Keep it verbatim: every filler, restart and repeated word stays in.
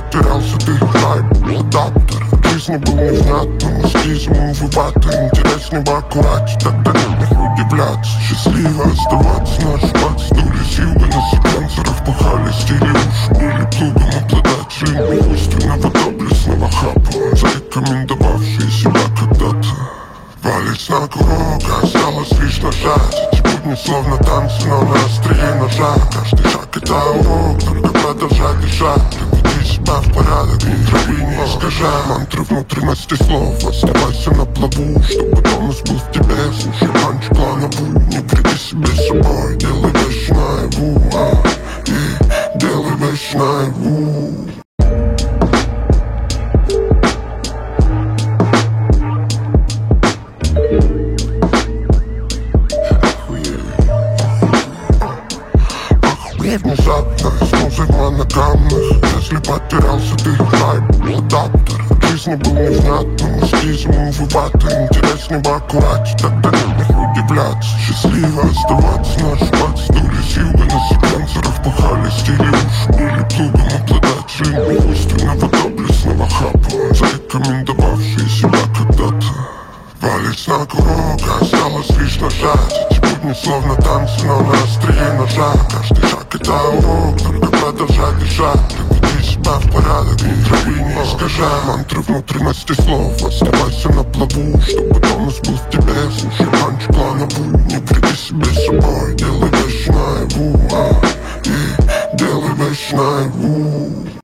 потерялся, ты хайп, адаптер. Жизнь был невнятным, эскизмом вываты. Интереснее бы аккуратнее, тогда нехуй удивляться. Счастливо оставаться, наш пац, доли силы на секвенсорах пахали стили уши. Были плугом обладать жизнью искусственного доблестного хапа, зарекомендовавшие себя когда-то. Палец на курок, осталось лишь нажать. Эти будни словно танцы, но на острие ножа. Каждый шаг это урок, только продолжай дышать. Приведи себя в порядок, не трави, не искажай. Мантры внутренности слов, оставайся на плаву, чтобы тонус был в тебе. Слушай панч планову, не вреди себе собой. Делай вещи наяву, а, и делай вещи наяву. Внезапно, с музой моногамных. Если потерялся, ты хайп, адаптер. Жизнь был невнятным, эскизмом вываты. Интереснее бы аккуратнее, тогда нехуй удивляться. Счастливо оставаться, наш пац, доли силы на секвенсорах пахали стили уши. Были плугом обладать жизнью искусственного доблестного хапа, зарекомендовавшие себя когда-то. Палец на курок, осталось лишь нажать. Эти будни словно танцы, но на острие ножа. Каждый шаг это урок, только продолжай дышать. Приведи себя в порядок, не трави, не искажай. Мантры внутренности слов, оставайся на плаву, чтобы тонус был в тебе. Слушай панч планову, не вреди себе собой. Делай вещи наяву, а, и делай вещи наяву.